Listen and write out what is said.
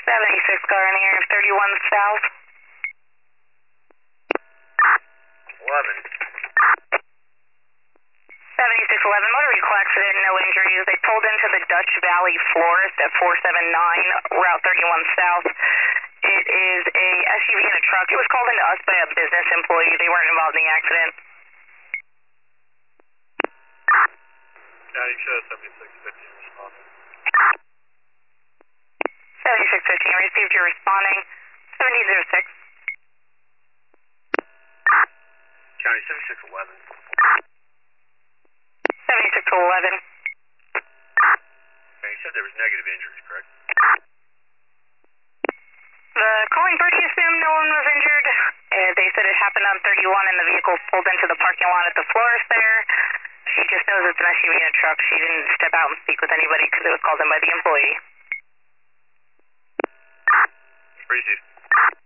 76 car in the area of 31 South. 11. 7611, motor vehicle accident, no injuries. They pulled into the Dutch Valley Florist at 479, Route 31 South. It is a SUV and a truck. It was called into us by a business employee. They weren't involved in the accident. Yeah, you should have 7615 responding. 7615, received your responding. 1706. County 7611. 7611. Okay, you said there was negative injuries, correct? The calling party assumed no one was injured. They said it happened on 31 and the vehicle pulled into the parking lot at the florist there. She just knows it's an SUV and a truck. She didn't step out and speak with anybody because it was called in by the employee. Appreciate it.